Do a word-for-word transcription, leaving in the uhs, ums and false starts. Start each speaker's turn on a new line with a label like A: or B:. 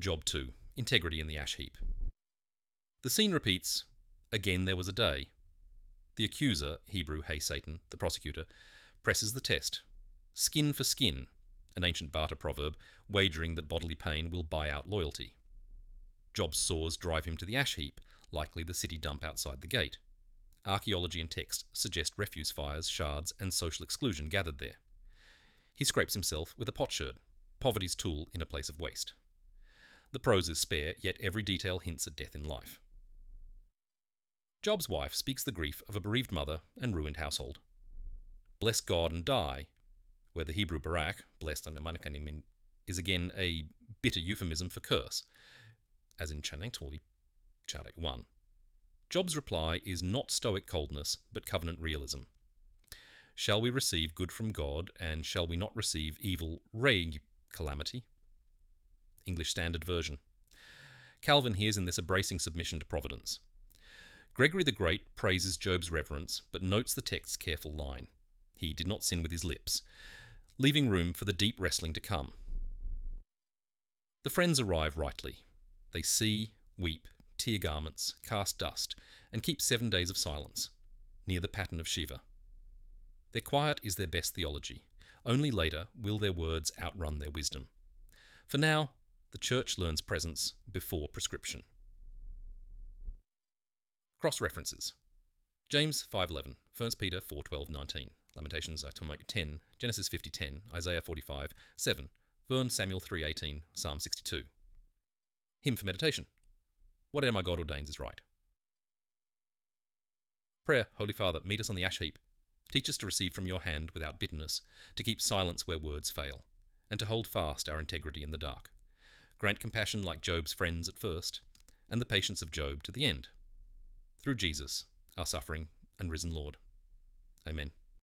A: Job two. Integrity in the ash heap. The scene repeats. Again there was a day. The accuser, Hebrew Hey Satan, the prosecutor, presses the test. Skin for skin, an ancient barter proverb, wagering that bodily pain will buy out loyalty. Job's sores drive him to the ash heap, likely the city dump outside the gate. Archaeology and text suggest refuse fires, shards, and social exclusion gathered there. He scrapes himself with a potsherd, poverty's tool in a place of waste. The prose is spare, yet every detail hints at death in life. Job's wife speaks the grief of a bereaved mother and ruined household. Bless God and die, where the Hebrew barak, blessed and manakanim, is again a bitter euphemism for curse, as in Chanantoli, Charek one. Job's reply is not stoic coldness, but covenant realism. Shall we receive good from God, and shall we not receive evil reg calamity? English Standard Version. Calvin hears in this a bracing submission to providence. Gregory the Great praises Job's reverence, but notes the text's careful line. He did not sin with his lips, leaving room for the deep wrestling to come. The friends arrive rightly. They see, weep, tear garments, cast dust, and keep seven days of silence, near the pattern of Shiva. Their quiet is their best theology. Only later will their words outrun their wisdom. For now, the Church learns presence before prescription. Cross-references. James five eleven, First Peter four twelve nineteen, Lamentations ten, Genesis fifty ten, Isaiah forty-five, seven, First Samuel three eighteen, Psalm sixty-two. Hymn for meditation. Whatever my God ordains is right. Prayer. Holy Father, meet us on the ash heap. Teach us to receive from your hand without bitterness, to keep silence where words fail, and to hold fast our integrity in the dark. Grant compassion like Job's friends at first, and the patience of Job to the end. Through Jesus, our suffering and risen Lord. Amen.